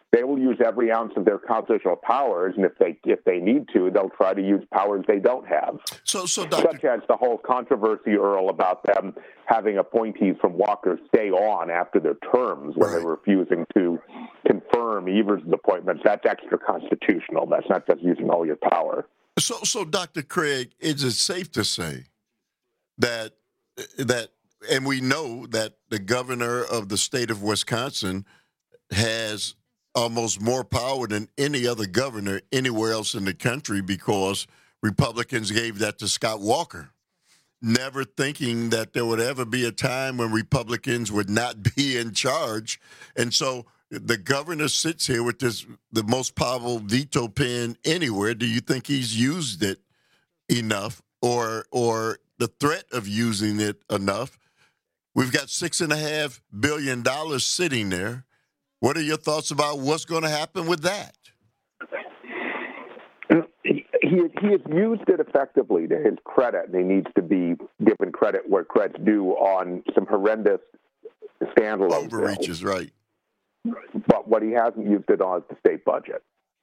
Speaker 19: they will use every ounce of their constitutional powers, and if they if they need to, they'll try to use powers they don't have.
Speaker 16: So, so Doctor
Speaker 19: Such as the whole controversy, Earl, about them having appointees from Walker stay on after their terms when
Speaker 16: right.
Speaker 19: they're refusing to confirm Evers' appointments. That's extra constitutional. That's not just using all your power.
Speaker 16: So, so Doctor Craig, is it safe to say that that, and we know that the governor of the state of Wisconsin has almost more power than any other governor anywhere else in the country because Republicans gave that to Scott Walker, never thinking that there would ever be a time when Republicans would not be in charge. And so the governor sits here with this the most powerful veto pen anywhere. Do you think he's used it enough, or or the threat of using it enough? We've got six and a half billion dollars sitting there. What are your thoughts about what's going to happen with that?
Speaker 19: He, he, he has used it effectively, to his credit, and he needs to be given credit where credit's due on some horrendous standalone
Speaker 16: overreaches, right?
Speaker 19: But what he hasn't used it on is the state budget.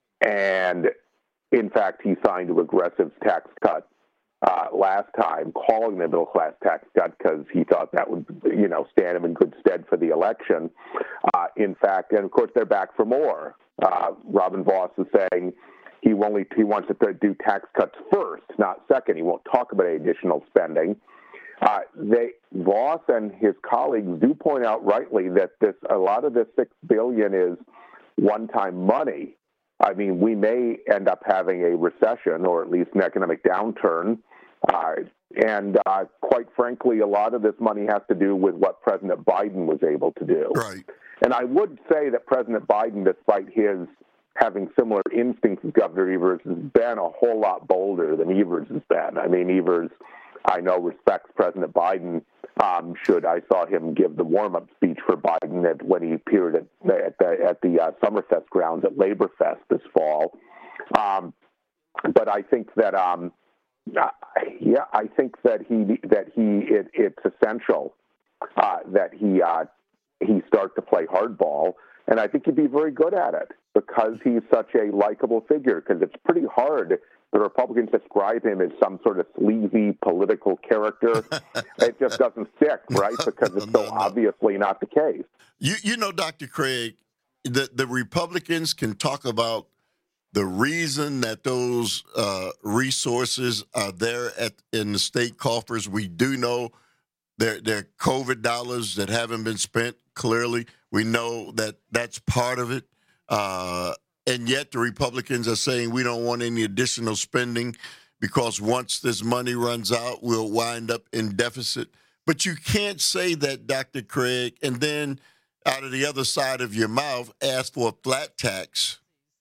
Speaker 19: And, in fact, he signed a regressive tax cut uh, last time, calling the middle-class tax cut because he thought that would, you know, stand him in good stead for the election. Uh, in fact, and, of course, they're back for more. Uh, Robin Vos is saying he only he wants to do tax cuts first, not second. He won't talk about any additional spending. Uh, they Vos and his colleagues do point out rightly that this a lot of this six billion dollars is one-time money. I mean, we may end up having a recession or at least an economic downturn. Uh, and uh, quite frankly, a lot of this money has to do with what President Biden was able to do.
Speaker 16: Right.
Speaker 19: And I would say that President Biden, despite his having similar instincts as Governor Evers, has been a whole lot bolder than Evers has been. I mean, Evers, I know, respects President Biden. Um, should I saw him give the warm-up speech for Biden at, when he appeared at, at the, at the uh, Summerfest grounds at Labor Fest this fall. Um, but I think that, um, uh, yeah, I think that he that he it, it's essential uh, that he uh, he start to play hardball, and I think he'd be very good at it because he's such a likable figure. Because it's pretty hard. The Republicans describe him as some sort of sleazy political character. It just doesn't stick, right? Because it's so obviously not the case.
Speaker 16: You, you know, Doctor Craig, the, the Republicans can talk about the reason that those uh, resources are there at in the state coffers. We do know there there are COVID dollars that haven't been spent. Clearly, we know that that's part of it. Uh, And yet the Republicans are saying we don't want any additional spending because once this money runs out, we'll wind up in deficit. But you can't say that, Doctor Craig, and then out of the other side of your mouth ask for a flat tax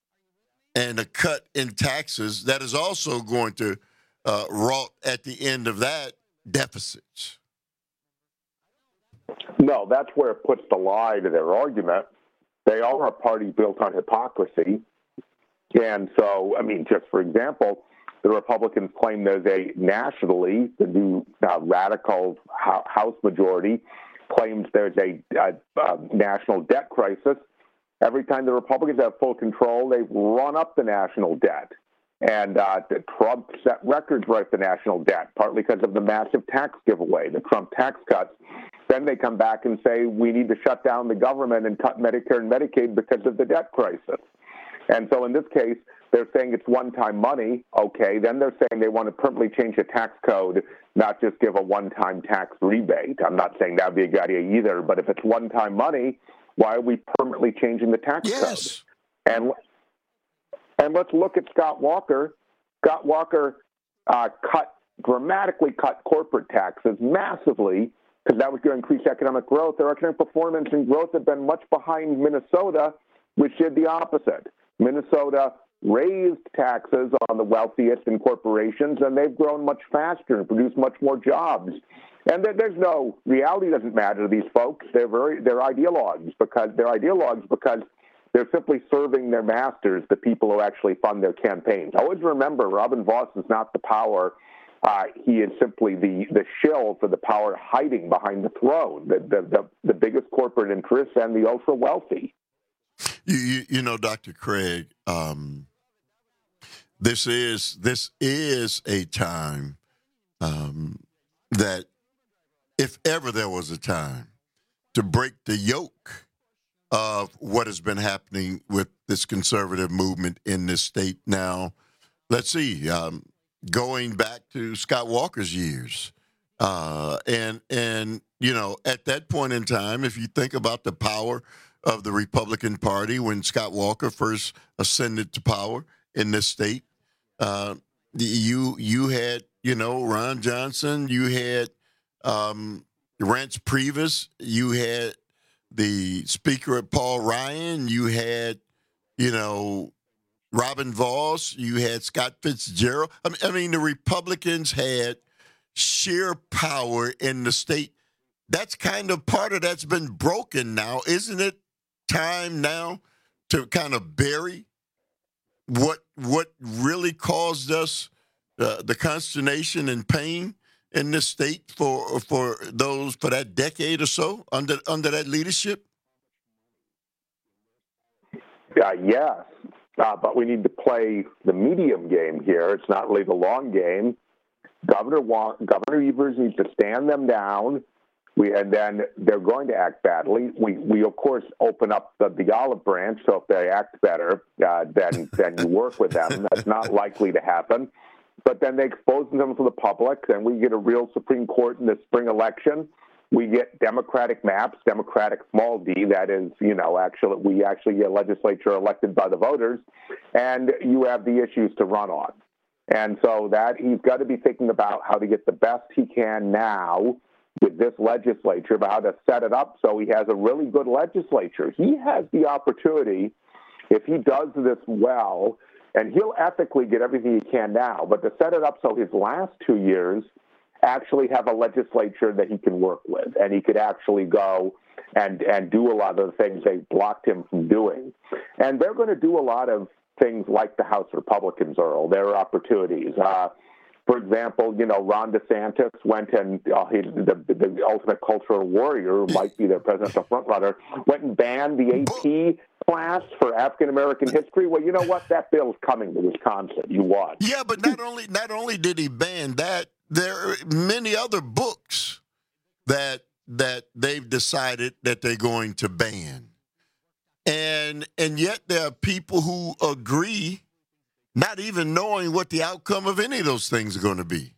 Speaker 16: and a cut in taxes that is also going to uh, result at the end of that deficits.
Speaker 19: No, that's where it puts the lie to their argument. They are a party built on hypocrisy. And so, I mean, just for example, the Republicans claim there's a nationally, the new uh, radical House majority claims there's a, a, a national debt crisis. Every time the Republicans have full control, they run up the national debt. And uh, Trump set records right for national debt, partly because of the massive tax giveaway, the Trump tax cuts. Then they come back and say, we need to shut down the government and cut Medicare and Medicaid because of the debt crisis. And so in this case, they're saying it's one-time money. Okay, then they're saying they want to permanently change the tax code, not just give a one-time tax rebate. I'm not saying that would be a good idea either, but if it's one-time money, why are we permanently changing the tax
Speaker 16: yes.
Speaker 19: code? And and let's look at Scott Walker. Scott Walker uh, cut dramatically cut corporate taxes massively because that was going to increase economic growth. Their economic performance and growth have been much behind Minnesota, which did the opposite. Minnesota raised taxes on the wealthiest in corporations, and they've grown much faster and produced much more jobs. And there's no reality doesn't matter to these folks. They're very they're ideologues because they're ideologues because they're simply serving their masters, the people who actually fund their campaigns. Always remember, Robin Vos is not the power. Uh, he is simply the, the shill for the power hiding behind the throne, the, the, the, the biggest corporate interests and the ultra-wealthy.
Speaker 16: You, you, you know, Doctor Craig, um, this is this is a time um, that, if ever there was a time to break the yoke of what has been happening with this conservative movement in this state now, let's see, um, going back to Scott Walker's years. Uh, and, and you know, at that point in time, if you think about the power of the Republican Party when Scott Walker first ascended to power in this state, uh, you you had, you know, Ron Johnson, you had um, Reince Priebus, you had the Speaker Paul Ryan, you had, you know, Robin Vos, you had Scott Fitzgerald. I mean, I mean, the Republicans had sheer power in the state. That's kind of part of that's been broken now. Isn't it time now to kind of bury what what really caused us uh, the consternation and pain in this state for for those for that decade or so under under that leadership?
Speaker 19: Uh, yes, uh, but we need to play the medium game here. It's not really the long game. Governor Wa- Governor Evers needs to stand them down. We and then they're going to act badly. We we of course open up the, the olive branch, so if they act better, uh, then then you work with them. That's not likely to happen. But then they expose them to the public, and we get a real Supreme Court in the spring election. We get Democratic maps, Democratic small d, that is, you know, actually we actually get a legislature elected by the voters, and you have the issues to run on. And so that he's got to be thinking about how to get the best he can now with this legislature, about how to set it up so he has a really good legislature. He has the opportunity, if he does this well, and he'll ethically get everything he can now, but to set it up so his last two years actually have a legislature that he can work with, and he could actually go and, and do a lot of the things they blocked him from doing. And they're going to do a lot of things like the House Republicans, Earl. There are opportunities. Uh, for example, you know, Ron DeSantis went and uh, he, the, the ultimate cultural warrior, who might be their presidential frontrunner, went and banned the A P class for African American history. Well, you know what? That bill's coming to Wisconsin. You won.
Speaker 16: Yeah, but not only not only did he ban that, there are many other books that that they've decided that they're going to ban. And and yet there are people who agree, not even knowing what the outcome of any of those things are going to be.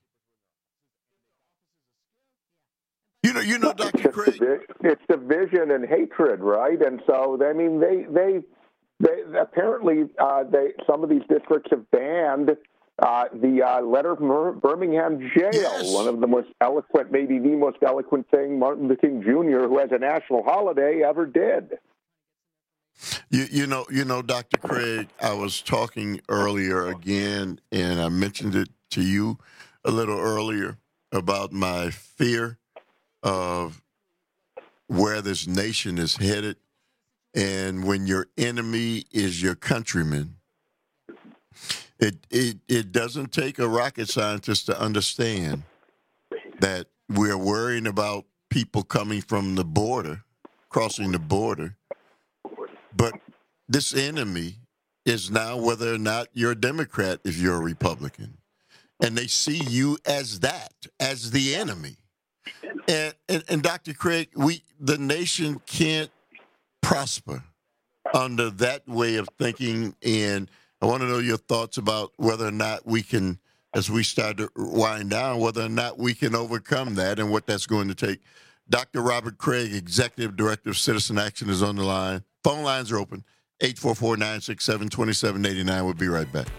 Speaker 16: You know, you know, Doctor Craig.
Speaker 19: It's division and hatred, right? And so, I mean, they they they apparently uh, they some of these districts have banned uh, the uh, letter from Birmingham jail. Yes. One of the most eloquent, maybe the most eloquent thing Martin Luther King Junior, who has a national holiday, ever did.
Speaker 16: You, you know, you know, Doctor Craig, I was talking earlier again, and I mentioned it to you a little earlier about my fear of where this nation is headed. And when your enemy is your countryman, it, it, it doesn't take a rocket scientist to understand that we're worrying about people coming from the border, crossing the border. But this enemy is now whether or not you're a Democrat if you're a Republican. And they see you as that, as the enemy. And, and, and Doctor Craig, we the nation can't prosper under that way of thinking. And I want to know your thoughts about whether or not we can, as we start to wind down, whether or not we can overcome that and what that's going to take. Doctor Robert Craig, Executive Director of Citizen Action, is on the line. Phone lines are open. eight four four, nine six seven, two seven eight nine. We'll be right back.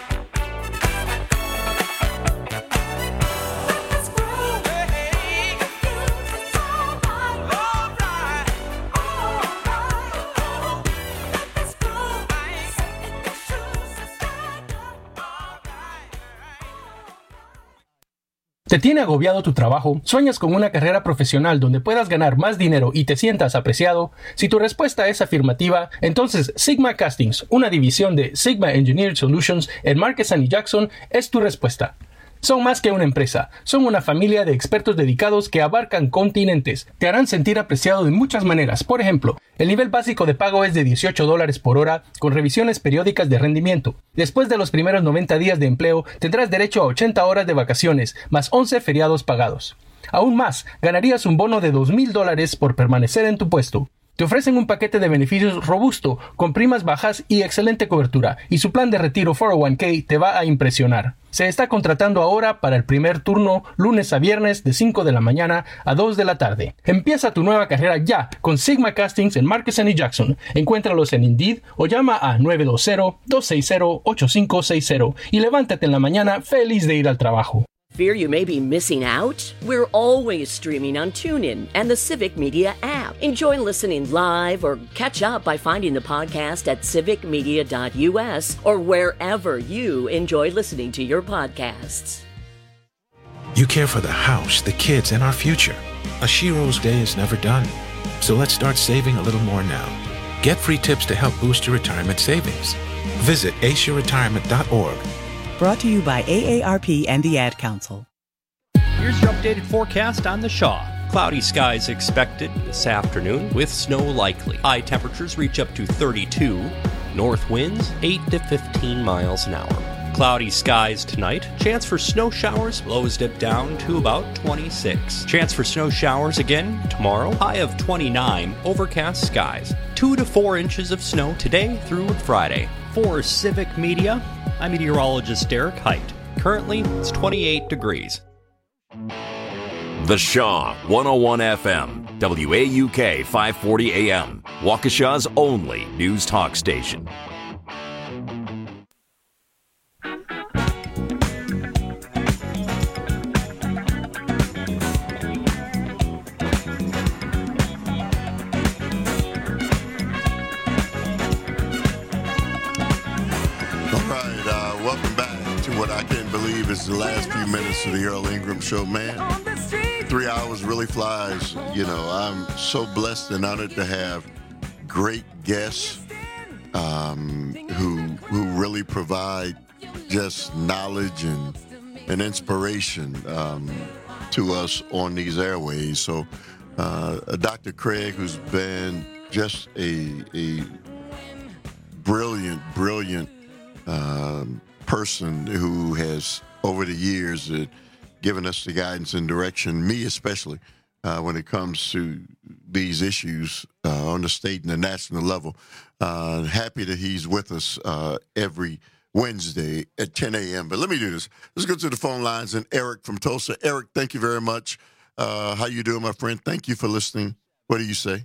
Speaker 14: ¿Te tiene agobiado tu trabajo? ¿Sueñas con una carrera profesional donde puedas ganar más dinero y te sientas apreciado? Si tu respuesta es afirmativa, entonces Sigma Castings, una división de Sigma Engineered Solutions en Marquesan y Jackson, es tu respuesta. Son más que una empresa, son una familia de expertos dedicados que abarcan continentes. Te harán sentir apreciado de muchas maneras. Por ejemplo, el nivel básico de pago es de dieciocho dólares por hora con revisiones periódicas de rendimiento. Después de los primeros noventa días de empleo, tendrás derecho a ochenta horas de vacaciones, más once feriados pagados. Aún más, ganarías un bono de dos mil dólares por permanecer en tu puesto. Te ofrecen un paquete de beneficios robusto, con primas bajas y excelente cobertura, y su plan de retiro cuatro oh uno k te va a impresionar. Se está contratando ahora para el primer turno, lunes a viernes de cinco de la mañana a dos de la tarde. Empieza tu nueva carrera ya con Sigma Castings en Markesan y Jackson. Encuéntralos en Indeed o llama a nueve dos cero, dos seis cero, ocho cinco seis cero y levántate en la mañana feliz de ir al trabajo.
Speaker 13: Fear you may be missing out? We're always streaming on TuneIn and the Civic Media app. Enjoy listening live or catch up by finding the podcast at civic media dot u s or wherever you enjoy listening to your podcasts.
Speaker 7: You care for the house, the kids, and our future. A Shiro's day is never done. So let's start saving a little more now. Get free tips to help boost your retirement savings. Visit asia retirement dot org.
Speaker 8: Brought to you by A A R P and the Ad Council.
Speaker 23: Here's your updated forecast on the Shaw. Cloudy skies expected this afternoon with snow likely. High temperatures reach up to thirty-two. North winds eight to fifteen miles an hour. Cloudy skies tonight. Chance for snow showers. Lows dip down to about twenty-six. Chance for snow showers again tomorrow. High of twenty-nine. Overcast skies. Two to four inches of snow today through Friday. For Civic Media, I'm meteorologist Derek Height. Currently, it's twenty-eight degrees.
Speaker 1: The Shaw one oh one F M, W A U K five forty A M, Waukesha's only news talk station.
Speaker 16: What I can't believe is the last few minutes of the Earl Ingram Show, man. Three hours really flies. You know, I'm so blessed and honored to have great guests um, who who really provide just knowledge and, and inspiration um, to us on these airways. So uh, Doctor Craig, who's been just a, a brilliant, brilliant um person who has, over the years, uh, given us the guidance and direction, me especially, uh, when it comes to these issues uh, on the state and the national level. Uh, happy that he's with us uh, every Wednesday at ten a.m. But let me do this. Let's go to the phone lines. And Eric from Tulsa. Eric, thank you very much. Uh, how you doing, my friend? Thank you for listening. What do you say?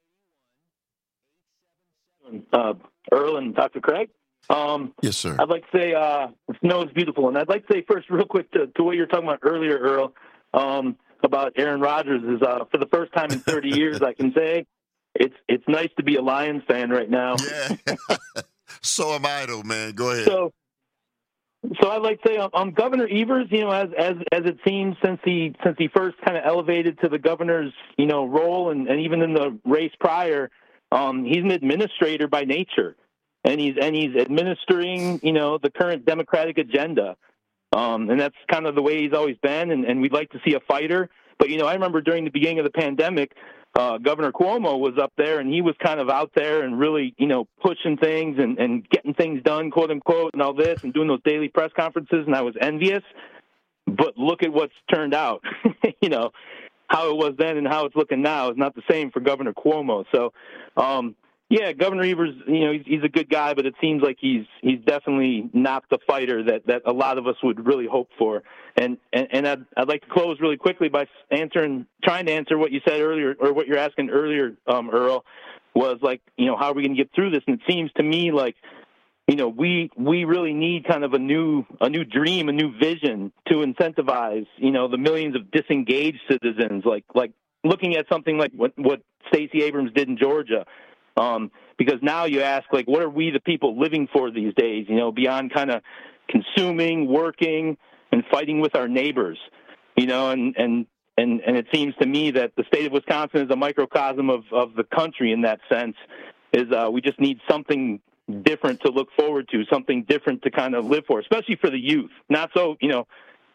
Speaker 9: Uh, Earl and Doctor Craig? Um,
Speaker 16: yes, sir.
Speaker 9: I'd like to say uh, snow is beautiful. And I'd like to say first, real quick, to, to what you were talking about earlier, Earl, um, about Aaron Rodgers. Is uh, for the first time in thirty years, I can say it's it's nice to be a Lions fan right now.
Speaker 16: Yeah. So am I, though, man. Go ahead.
Speaker 9: So, so I'd like to say, um, um, Governor Evers, you know, as as as it seems since he since he first kind of elevated to the governor's, you know, role, and, and even in the race prior, um, he's an administrator by nature. And he's and he's administering, you know, the current Democratic agenda, um, and that's kind of the way he's always been. And, and we'd like to see a fighter. But you know, I remember during the beginning of the pandemic, uh, Governor Cuomo was up there, and he was kind of out there and really, you know, pushing things and, and getting things done, quote unquote, and all this, and doing those daily press conferences. And I was envious. But look at what's turned out. You know, how it was then and how it's looking now is not the same for Governor Cuomo. So. Um, Yeah, Governor Evers, you know, he's, he's a good guy, but it seems like he's he's definitely not the fighter that, that a lot of us would really hope for. And and, and I'd, I'd like to close really quickly by answering, trying to answer what you said earlier, or what you're asking earlier, um, Earl, was like, you know, how are we going to get through this? And it seems to me like, you know, we we really need kind of a new a new dream, a new vision to incentivize, you know, the millions of disengaged citizens, like like looking at something like what what Stacey Abrams did in Georgia. Um, because now you ask, like, what are we the people living for these days, you know, beyond kind of consuming, working, and fighting with our neighbors, you know, and, and, and, and it seems to me that the state of Wisconsin is a microcosm of, of the country in that sense, is uh, we just need something different to look forward to, something different to kind of live for, especially for the youth. Not so, you know,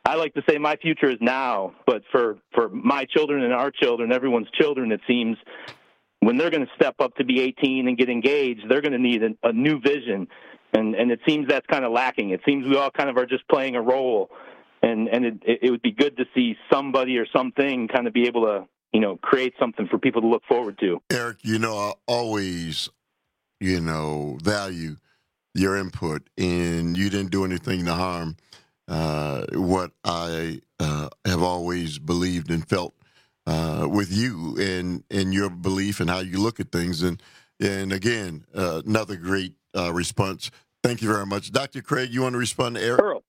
Speaker 9: I like to say my future is now, but for, for my children and our children, everyone's children, it seems, when they're going to step up to be eighteen and get engaged, they're going to need a, a new vision. And and it seems that's kind of lacking. It seems we all kind of are just playing a role. And, and it, it would be good to see somebody or something kind of be able to, you know, create something for people to look forward to.
Speaker 16: Eric, you know, I always, you know, value your input, and you didn't do anything to harm uh, what I uh, have always believed and felt uh, with you and, and your belief and how you look at things. And, and again, uh, another great uh, response. Thank you very much. Doctor Craig, you want to respond to Eric?
Speaker 9: Earl.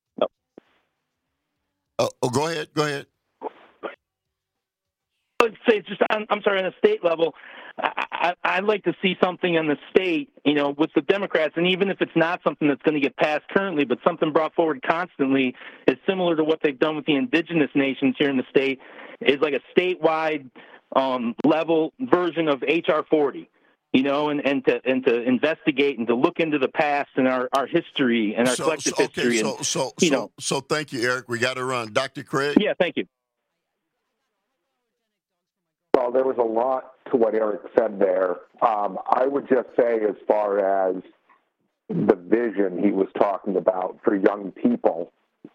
Speaker 16: Oh, oh, go ahead. Go ahead.
Speaker 9: I'd say it's just, I'm, I'm sorry, on a state level, I, I, I'd like to see something on the state, you know, with the Democrats, and even if it's not something that's going to get passed currently, but something brought forward constantly is similar to what they've done with the indigenous nations here in the state, is like a statewide um, level version of H R forty. You know, and, and to and to investigate and to look into the past and our, our history and our
Speaker 16: so,
Speaker 9: collective
Speaker 16: so, okay,
Speaker 9: history.
Speaker 16: So,
Speaker 9: and,
Speaker 16: so,
Speaker 9: you
Speaker 16: so,
Speaker 9: know,
Speaker 16: so, thank you, Eric. We got to run. Doctor Craig?
Speaker 9: Yeah, thank you.
Speaker 19: Well, there was a lot to what Eric said there. Um, I would just say, as far as the vision he was talking about for young people,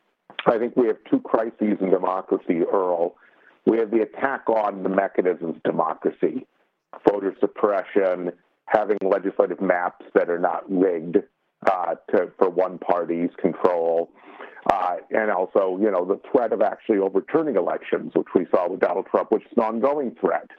Speaker 19: I think we have two crises in democracy, Earl. We have the attack on the mechanisms of democracy. Voter suppression, having legislative maps that are not rigged uh, to, for one party's control, uh, and also, you know, the threat of actually overturning elections, which we saw with Donald Trump, which is an ongoing threat.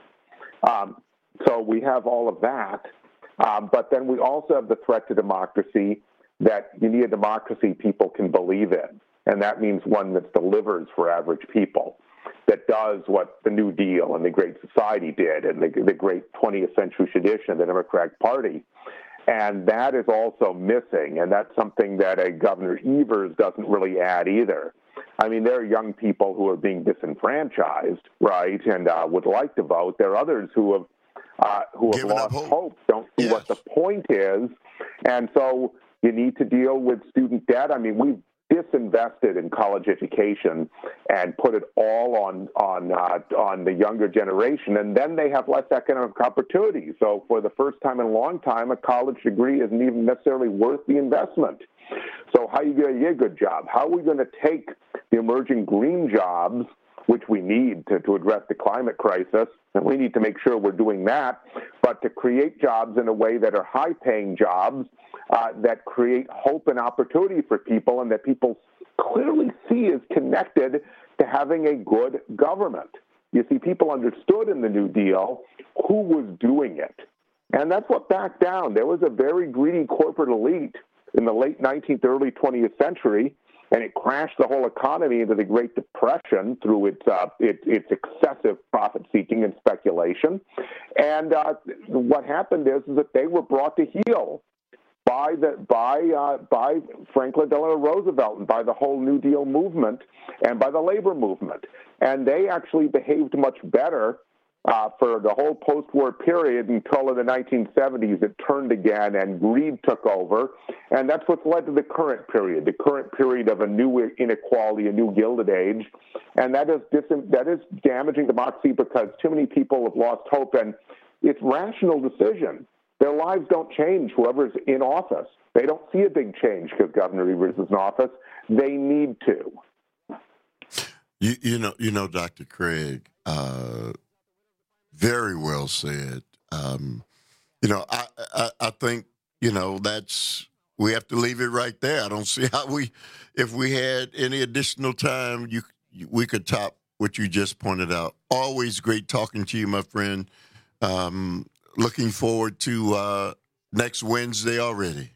Speaker 19: Um, so we have all of that, um, but then we also have the threat to democracy that you need a democracy people can believe in, and that means one that delivers for average people, that does what the New Deal and the Great Society did and the, the great twentieth century tradition of the Democratic Party. And that is also missing, and that's something that a Governor Evers doesn't really add either. I mean, there are young people who are being disenfranchised, right, and uh, would like to vote. There are others who have uh, who have lost hope. hope, don't see yes. what the point is. And so you need to deal with student debt. I mean, we've disinvested in college education and put it all on on uh, on the younger generation, and then they have less economic opportunity. So for the first time in a long time, a college degree isn't even necessarily worth the investment. So how are you going to get a good job? How are we going to take the emerging green jobs, which we need to, to address the climate crisis, and we need to make sure we're doing that, but to create jobs in a way that are high-paying jobs, Uh, that create hope and opportunity for people and that people clearly see is connected to having a good government. You see, people understood in the New Deal who was doing it. And that's what backed down. There was a very greedy corporate elite in the late nineteenth, early twentieth century, and it crashed the whole economy into the Great Depression through its uh, it, its excessive profit-seeking and speculation. And uh, what happened is, is that they were brought to heel by the by uh, by Franklin Delano Roosevelt and by the whole New Deal movement and by the labor movement, and they actually behaved much better uh, for the whole post-war period until in the nineteen seventies it turned again and greed took over, and that's what's led to the current period, the current period of a new inequality, a new Gilded Age, and that is dis- that is damaging democracy because too many people have lost hope, and it's rational decision. Their lives don't change, whoever's in office. They don't see a big change because Governor Evers is in office. They need to.
Speaker 16: You, you know, you know, Doctor Craig, uh, very well said. Um, you know, I, I, I think, you know, that's, we have to leave it right there. I don't see how we, if we had any additional time, you, we could top what you just pointed out. Always great talking to you, my friend. Um, Looking forward to uh, next Wednesday already.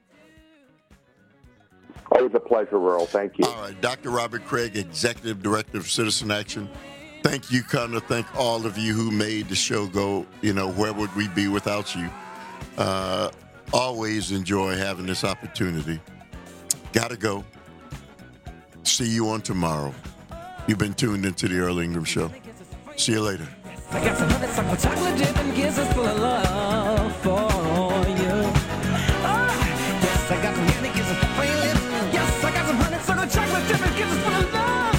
Speaker 19: Always a pleasure, Earl. Thank you.
Speaker 16: All right. Doctor Robert Craig, Executive Director of Citizen Action. Thank you, Connor. Thank all of you who made the show go. You know, where would we be without you? Uh, always enjoy having this opportunity. Gotta go. See you on tomorrow. You've been tuned into the Earl Ingram Show. See you later.
Speaker 10: I got some honey, some chocolate dip and kisses full of love for you. Oh, yes, I got some candy kisses for your lips. Yes, I got some honey, some chocolate dip and kisses full of love.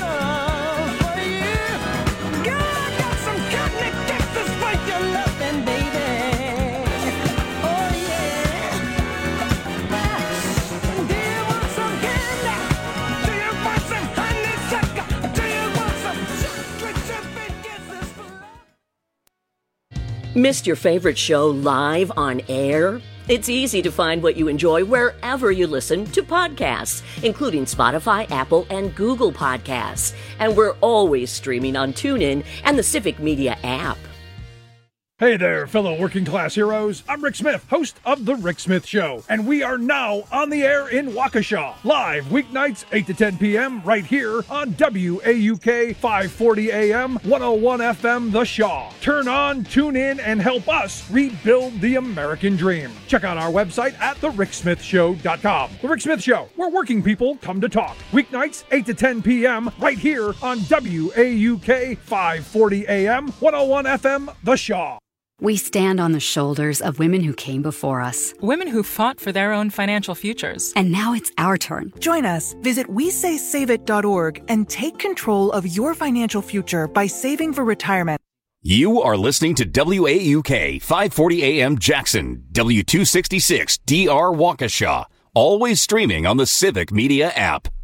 Speaker 13: Missed your favorite show live on air? It's easy to find what you enjoy wherever you listen to podcasts, including Spotify, Apple, and Google Podcasts. And we're always streaming on TuneIn and the Civic Media app.
Speaker 11: Hey there, fellow working class heroes. I'm Rick Smith, host of The Rick Smith Show, and we are now on the air in Waukesha, live weeknights eight to ten p.m. right here on W A U K five forty A M, one oh one F M The Shaw. Turn on, tune in, and help us rebuild the American dream. Check out our website at the rick smith show dot com. The Rick Smith Show, where working people come to talk. Weeknights eight to ten p.m. right here on W A U K five forty A M, one oh one F M The Shaw.
Speaker 12: We stand on the shoulders of women who came before us.
Speaker 15: Women who fought for their own financial futures.
Speaker 12: And now it's our turn.
Speaker 17: Join us. Visit we say save it dot org and take control of your financial future by saving for retirement.
Speaker 1: You are listening to W A U K five forty A M Jackson, W two sixty-six D R Waukesha. Always streaming on the Civic Media app.